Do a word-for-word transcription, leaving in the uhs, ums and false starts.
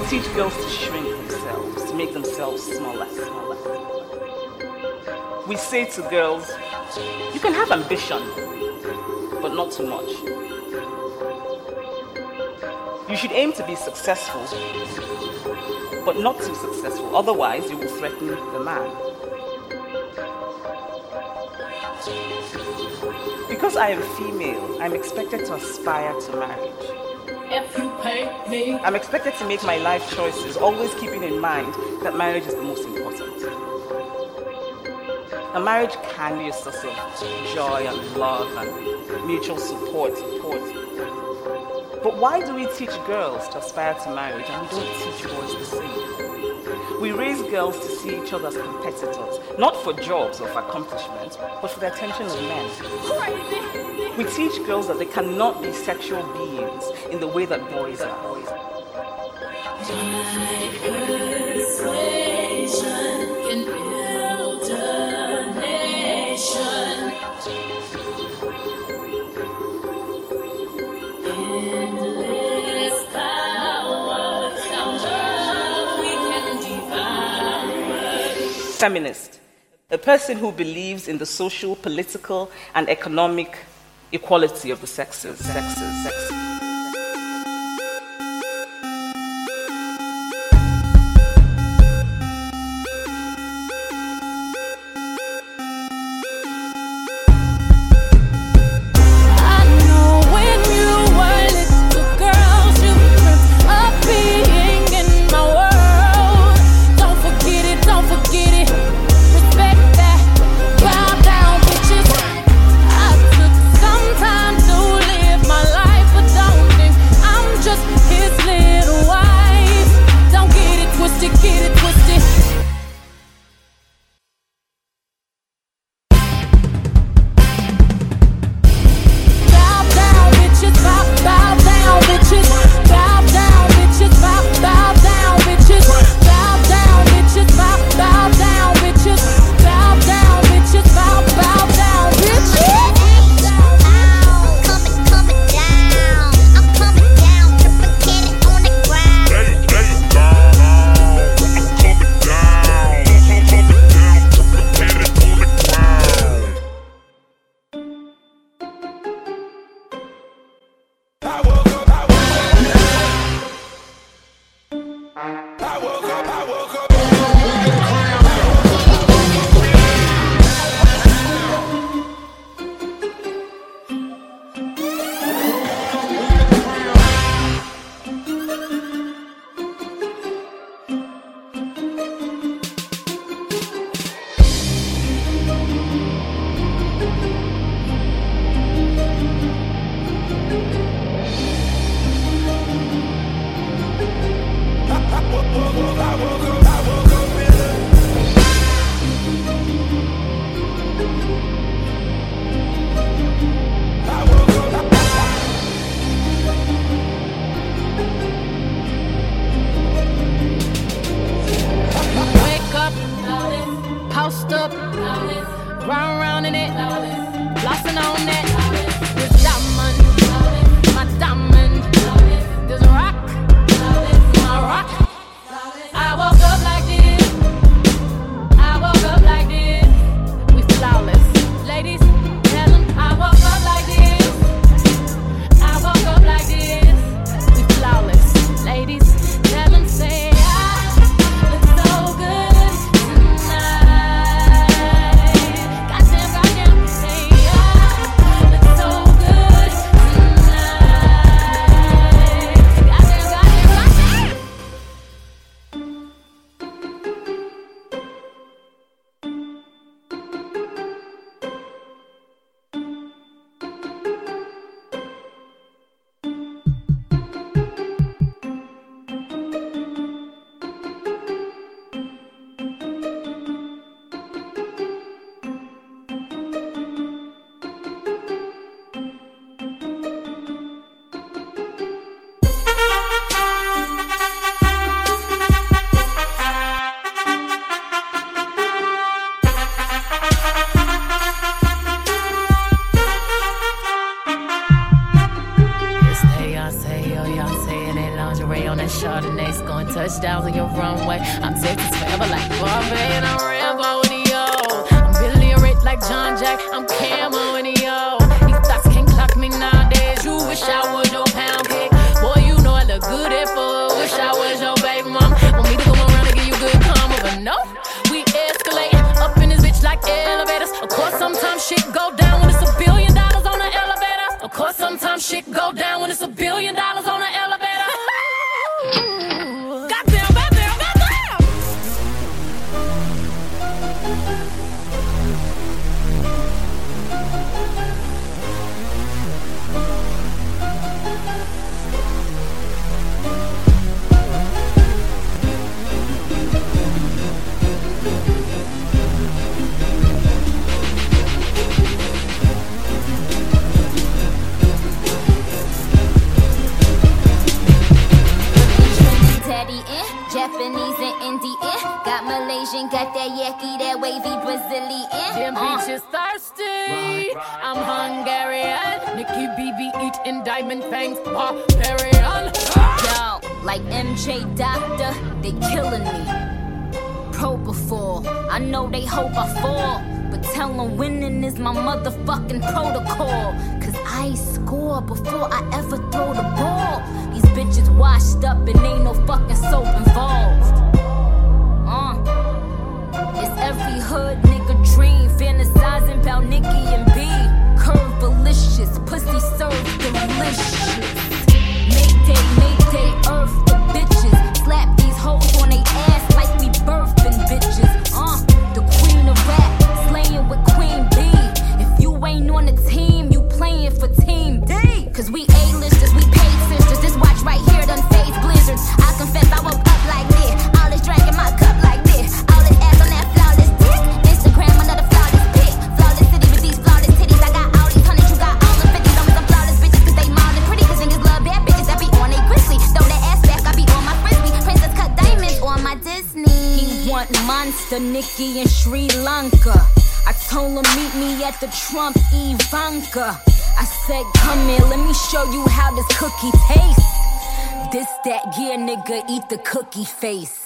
teach girls to shrink themselves, to make themselves smaller. We say to girls, you can have ambition, but not too much. You should aim to be successful, but not too successful, otherwise you will threaten the man. Because I am female, I'm expected to aspire to marriage. If you pay me. I'm expected to make my life choices, always keeping in mind that marriage is the most important. A marriage can be a source of joy and love and mutual support, support. But why do we teach girls to aspire to marriage and we don't teach boys the same? We raise girls to see each other as competitors, not for jobs or for accomplishments, but for the attention of men. Crazy. We teach girls that they cannot be sexual beings in the way that boys are. My persuasion can build a nation. Endless power, our love we can devour. Feminist, a person who believes in the social, political, and economic equality of the sexes, sexes, sexes. Some time to live my life. Tanqueray on that Chardonnay, scoring touchdowns on your runway. I'm Texas forever like Bombay, and I'm Rambo in the yo. I'm Billy Rich like John Jack, I'm Camo in the yo. These thoughts can't clock me nowadays. You wish I was your pound cake. Boy, you know I look good at four. Wish I was your baby mom. Want me to go around and give you good karma, but no, we escalate up in this bitch like elevators. Of course, sometimes shit go down when it's a billion dollars on the elevator. Of course, sometimes shit go down when it's a billion dollars on the elevator. Goddamn, goddamn, goddamn. Japanese and Indian, got Malaysian, got that yaki, that wavy Brazilian. Them Uh. bitches thirsty. I'm Hungarian. Nikki B B eating diamond fangs. Barbarian. Yo, like M J Doctor, they killing me. Propofol, I know they hope I fall, but tell them winning is my motherfucking protocol. Cause I score before I ever throw the ball. These bitches washed up and ain't no fucking soap involved. Uh, it's every hood nigga dream, fantasizing about Nicki and B. Curve delicious, pussy served delicious. Mayday, mayday, earth the bitches. Slap these hoes on they ass like we birthing bitches. Uh, the queen of rap, slaying with Queen B. If you ain't on the team, you playing for Team D. Cause we A-listers, we paid sisters. This watch right here done phase blizzards. I confess I woke up like this. All this drink in my cup like this. All this ass on that flawless dick. Instagram another flawless pic. Flawless city with these flawless titties. I got all these hundreds, you got all the fifties. I'm some flawless bitches cause they mild and pretty. Cause niggas love bad bitches that be on they grizzly. Throw that ass back, I be on my frisbee. Princess cut diamonds on my Disney. He want monster Nicki in Sri Lanka. I told him meet me at the Trump Ivanka. I said come here, let me show you how this cookie tastes. This, that, yeah, nigga, eat the cookie face.